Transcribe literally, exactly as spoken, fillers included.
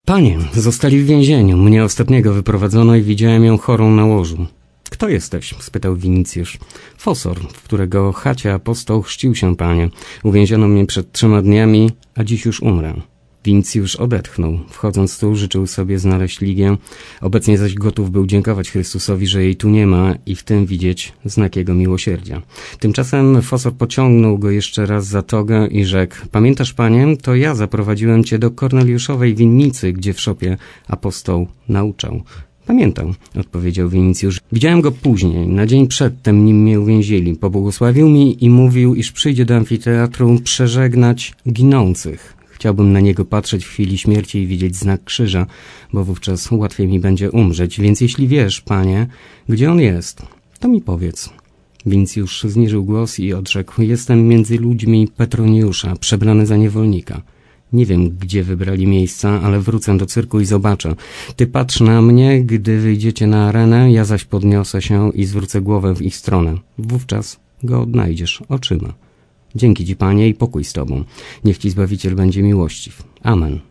Panie, zostali w więzieniu. Mnie ostatniego wyprowadzono i widziałem ją chorą na łożu. Kto jesteś? Spytał Winicjusz. Fosor, w którego chacie apostoł chrzcił się, panie. Uwięziono mnie przed trzema dniami, a dziś już umrę. Winicjusz odetchnął. Wchodząc tu, życzył sobie znaleźć Ligię. Obecnie zaś gotów był dziękować Chrystusowi, że jej tu nie ma i w tym widzieć znak jego miłosierdzia. Tymczasem Fosor pociągnął go jeszcze raz za togę i rzekł: pamiętasz, panie, to ja zaprowadziłem cię do Korneliuszowej winnicy, gdzie w szopie apostoł nauczał. Pamiętam, odpowiedział Winicjusz. Widziałem go później, na dzień przedtem, nim mnie uwięzili. Pobłogosławił mi i mówił, iż przyjdzie do amfiteatru przeżegnać ginących. Chciałbym na niego patrzeć w chwili śmierci i widzieć znak krzyża, bo wówczas łatwiej mi będzie umrzeć. Więc jeśli wiesz, panie, gdzie on jest, to mi powiedz. Winicjusz zniżył głos i odrzekł: jestem między ludźmi Petroniusza, przebrany za niewolnika. Nie wiem, gdzie wybrali miejsca, ale wrócę do cyrku i zobaczę. Ty patrz na mnie, gdy wyjdziecie na arenę, ja zaś podniosę się i zwrócę głowę w ich stronę. Wówczas go odnajdziesz oczyma. Dzięki ci, panie, i pokój z tobą. Niech ci Zbawiciel będzie miłościw. Amen.